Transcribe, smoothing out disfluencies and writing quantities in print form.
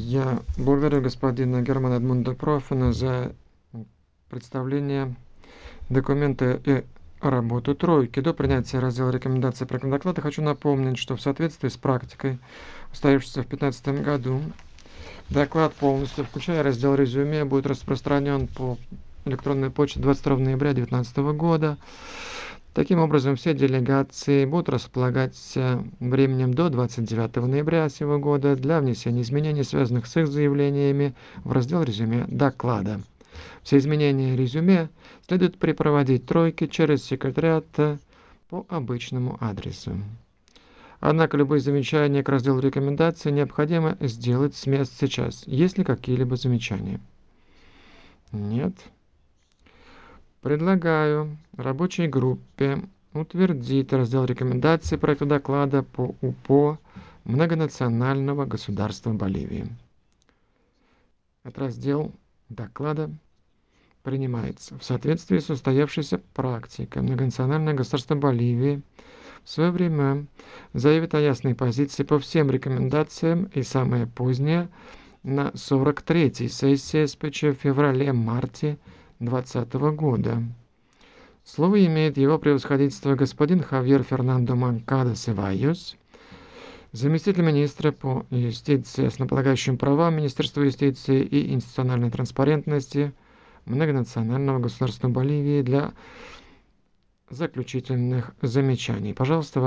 Я благодарю господина Германа Эдмунда Профана за представление документа и работу тройки. До принятия раздела рекомендаций проекта доклада хочу напомнить, что в соответствии с практикой, устоявшейся в 2015 году, доклад полностью, включая раздел резюме, будет распространен по электронной почте 22 ноября 2019 года. Таким образом, все делегации будут располагаться временем до 29 ноября сего года для внесения изменений, связанных с их заявлениями, в раздел резюме доклада. Все изменения резюме следует припроводить тройке через секретариат по обычному адресу. Однако любые замечания к разделу рекомендаций необходимо сделать с места сейчас. Есть ли какие-либо замечания? Нет. Предлагаю рабочей группе утвердить раздел рекомендаций проекта доклада по УПО многонационального государства Боливии. Этот раздел доклада принимается в соответствии с устоявшейся практикой. Многонациональное государство Боливии в свое время заявит о ясной позиции по всем рекомендациям и самое позднее на 43-й сессии СПЧ в феврале-марте 2020 года. Слово имеет его превосходительство господин Хавьер Фернандо Манкадо Севайос, заместитель министра по юстиции, основополагающим правам Министерства юстиции и институциональной транспарентности многонационального государства Боливии для заключительных замечаний. Пожалуйста,